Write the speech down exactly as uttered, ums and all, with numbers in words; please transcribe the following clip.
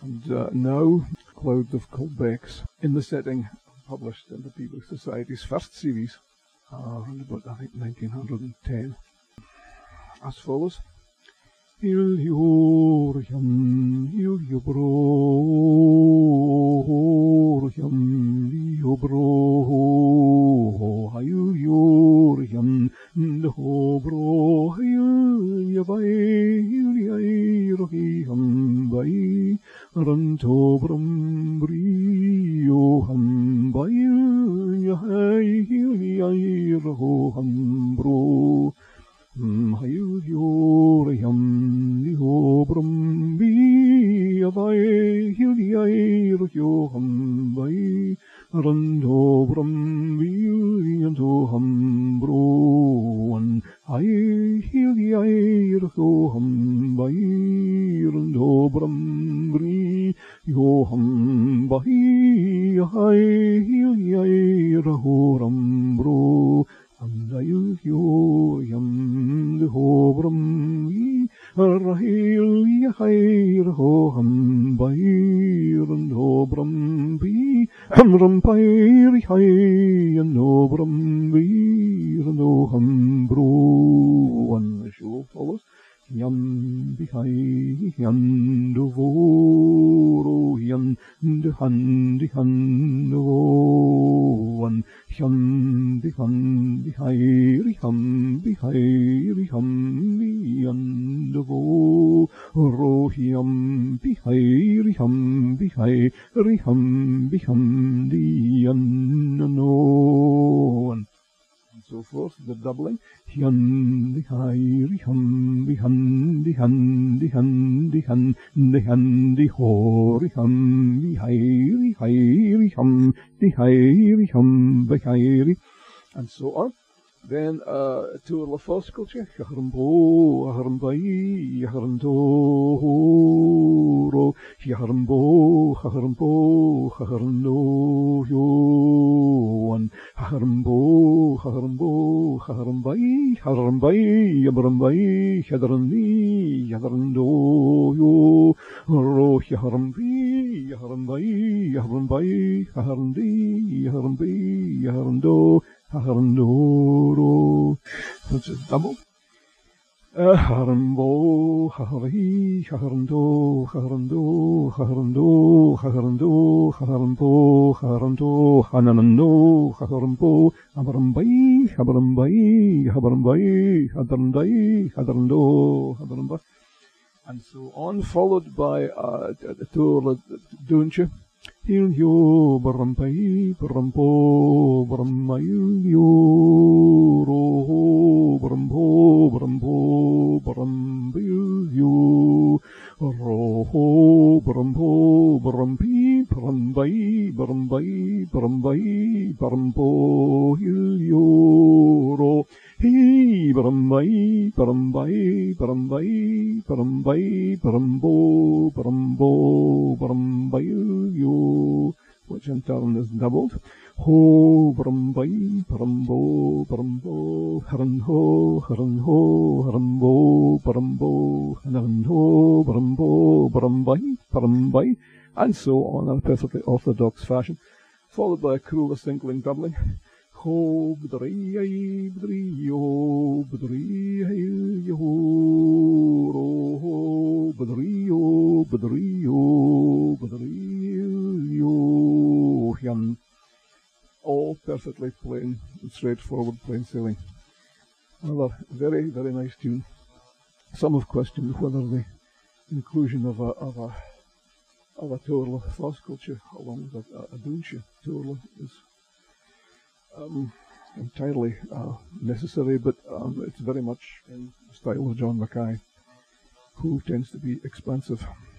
And uh, now, Clouds of Colbeck's, in the setting published in the People's Society's first series, uh, around about, I think, nineteen ten, as follows. Il Yorjam, il Yobrojam, Yobro, il Yorjam, the Hobro, il Yabai, il Yairojam, Bai, Rantobram, Brioham, Bai, Yahai, il Yairojam, Bro. Hail Yoriam, the Obram, be a by Hiliair, Joham, by Randobram, be and Oham, Broan, I Hiliair, Joham, by Randobram, Bri, Joham, by I Hiliair, Horam, Bro. And I use your yam the hobram ye rahil yahair hoham bair and hobram be hamram pair hay and hobram beer and oham bro. And the show follows. Yan bihai yan do voro yan de han de han do wan yan de han bihai riham bihai riham yan do voro yan bihai riham bihai riham biham di yan no. And so forth, the doubling. Hian di hai ri hum di han di han di han di han di han di ho ri hum di hai ri hai ri hum di hai ri hum bi hai ri, and so on. Then uh, to the false culture, Yahrambo, Yahrambai, Yahramdoro, Yahrambo, Yahrambo, Yahramdo, Yoan, Yahrambo, Yahrambo, Yahrambai, Yahrambai, Yabrambai, Yadrandi, Yadrando, Yo, Ro, Yahrambi, Yahrambai, Yahrambai, Yahrandi, Yahrambi, Yahrando, Harandoro, that's a double. Harambo, Hahari, Harando, Harando, Harando, Harando, Harambo, Harando, Hananando, Harambo, Habarambai, Habarambai, Habarambai, Hadarandai, Hadarando, Hadaramba, and so on, followed by uh, two Dunche. Il yo barampai barampo baramail yo ro barampo barampo barambil yo ro barampo barampi barambai barambai barambai barampo il yo ro hi barambai barambai barambai barambai barambo barambo barambai yo, which in turn is doubled. Ho barambai barambo barambo haranho haranho harambo barambo haranho barambo barambai barambai, and so on in a perfectly orthodox fashion, followed by a cruel tinkling doubling. Ho bdri bdri yo bdri yo ro bdri yo bdri yo bdri yo yan, all perfectly plain and straightforward, plain sailing. Another very very nice tune. Some have questioned whether the inclusion of a of a of a Torla false culture along with a, a Dunche Torla is Um, entirely uh, necessary, but um, it's very much in the style of John Mackay, who tends to be expansive.